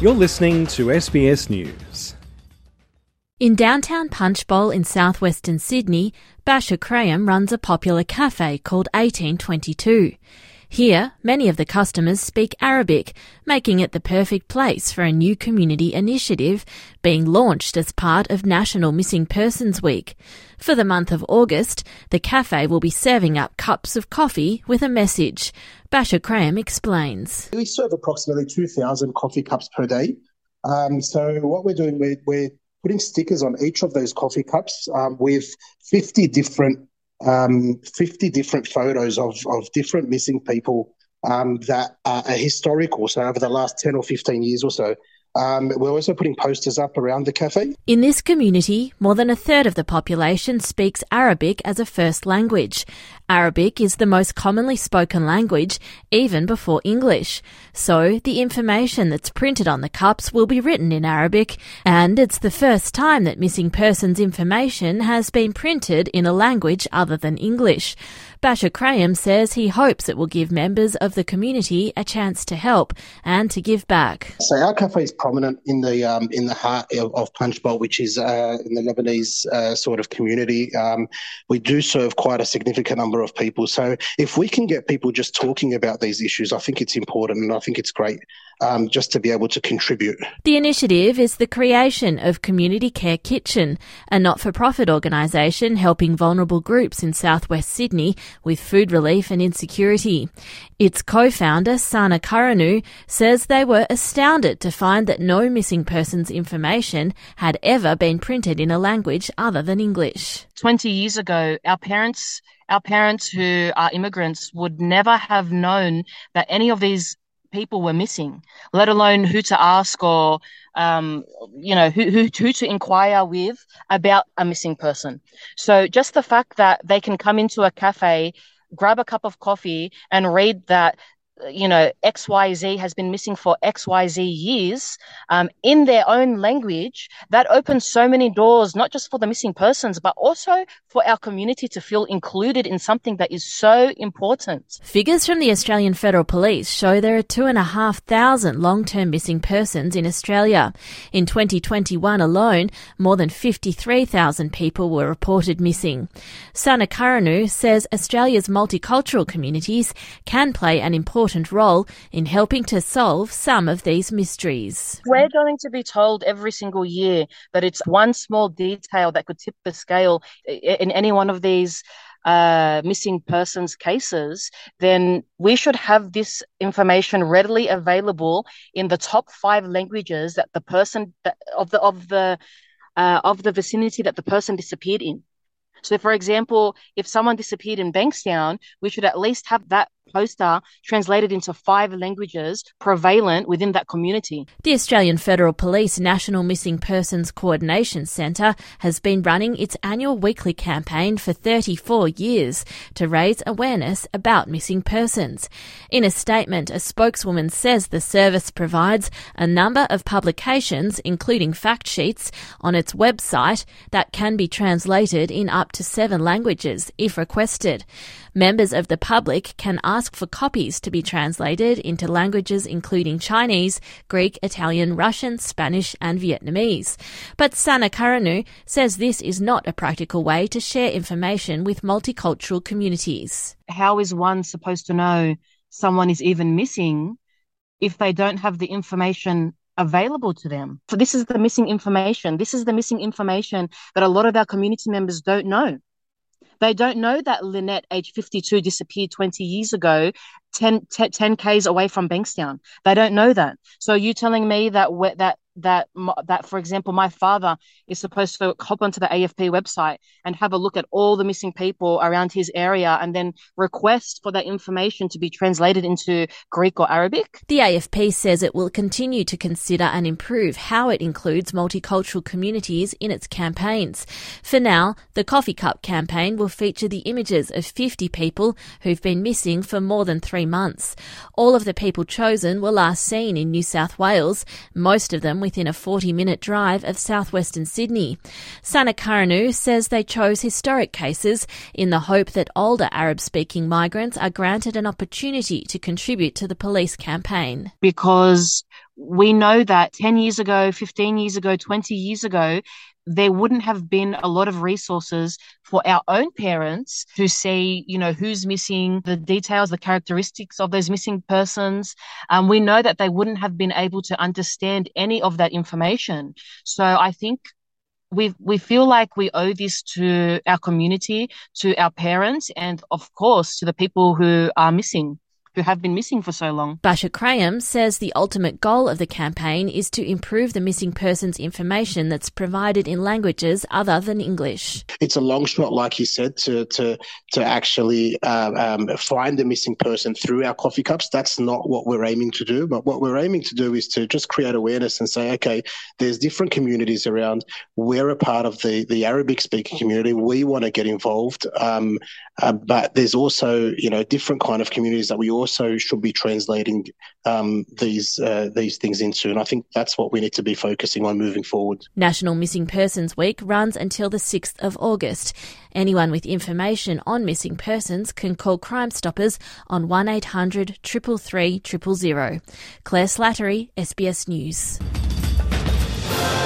You're listening to SBS News. In downtown Punchbowl in southwestern Sydney, Basher Graham runs a popular cafe called 1822. Here, many of the customers speak Arabic, making it the perfect place for a new community initiative being launched as part of National Missing Persons Week. For the month of August, the cafe will be serving up cups of coffee with a message. Basher Graham explains. We serve approximately 2,000 coffee cups per day. So what we're doing, we're putting stickers on each of those coffee cups with 50 different photos of different missing people that are historical, so over the last 10 or 15 years or so. We're also putting posters up around the cafe. In this community, more than a third of the population speaks Arabic as a first language. Arabic is the most commonly spoken language, even before English. So the information that's printed on the cups will be written in Arabic, and it's the first time that missing persons information has been printed in a language other than English. Basher Graham says he hopes it will give members of the community a chance to help and to give back. So our cafe is prominent in the heart of Punchbowl, which is in the Lebanese sort of community. We do serve quite a significant number of people. So if we can get people just talking about these issues, I think it's important, and I think it's great just to be able to contribute. The initiative is the creation of Community Care Kitchen, a not-for-profit organisation helping vulnerable groups in southwest Sydney with food relief and insecurity. Its co-founder, Sana Karanu, says they were astounded to find that no missing persons information had ever been printed in a language other than English. 20 years ago, our parents who are immigrants would never have known that any of these people were missing, let alone who to ask or, who to inquire with about a missing person. So just the fact that they can come into a cafe, grab a cup of coffee and read that, XYZ has been missing for XYZ years in their own language, that opens so many doors, not just for the missing persons, but also for our community to feel included in something that is so important. Figures from the Australian Federal Police show there are 2,500 long-term missing persons in Australia. In 2021 alone, more than 53,000 people were reported missing. Sana Karanu says Australia's multicultural communities can play an important role in helping to solve some of these mysteries. We're going to be told every single year that it's one small detail that could tip the scale in any one of these missing persons cases. Then we should have this information readily available in the top 5 languages that the person of the vicinity that the person disappeared in. So, for example, if someone disappeared in Bankstown, we should at least have that poster translated into 5 languages prevalent within that community. The Australian Federal Police National Missing Persons Coordination Centre has been running its annual weekly campaign for 34 years to raise awareness about missing persons. In a statement, a spokeswoman says the service provides a number of publications, including fact sheets, on its website that can be translated in up to 7 languages if requested. Members of the public can ask for copies to be translated into languages including Chinese, Greek, Italian, Russian, Spanish and Vietnamese. But Sana Karanu says this is not a practical way to share information with multicultural communities. How is one supposed to know someone is even missing if they don't have the information available to them? So this is the missing information. This is the missing information that a lot of our community members don't know. They don't know that Lynette, age 52, disappeared 20 years ago, 10 Ks away from Bankstown. They don't know that. So you telling me that, for example, my father is supposed to hop onto the AFP website and have a look at all the missing people around his area and then request for that information to be translated into Greek or Arabic? The AFP says it will continue to consider and improve how it includes multicultural communities in its campaigns. For now, the Coffee Cup campaign will feature the images of 50 people who've been missing for more than 3 months. All of the people chosen were last seen in New South Wales, most of them within a 40-minute drive of southwestern Sydney. Sana Karanu says they chose historic cases in the hope that older Arab-speaking migrants are granted an opportunity to contribute to the police campaign. Because We know that 10 years ago, 15 years ago, 20 years ago, there wouldn't have been a lot of resources for our own parents to see, who's missing, the details, the characteristics of those missing persons. We know that they wouldn't have been able to understand any of that information. So I think we feel like we owe this to our community, to our parents, and of course to the people who are missing, who have been missing for so long. Basha Krayam says the ultimate goal of the campaign is to improve the missing persons information that's provided in languages other than English. It's a long shot, like you said, to actually find the missing person through our coffee cups. That's not what we're aiming to do. But what we're aiming to do is to just create awareness and say, okay, there's different communities around. We're a part of the Arabic-speaking community. We want to get involved. But there's also, different kind of communities that we also should be translating these things into. And I think that's what we need to be focusing on moving forward. National Missing Persons Week runs until the 6th of August. Anyone with information on missing persons can call Crime Stoppers on 1800 333 000. Claire Slattery, SBS News.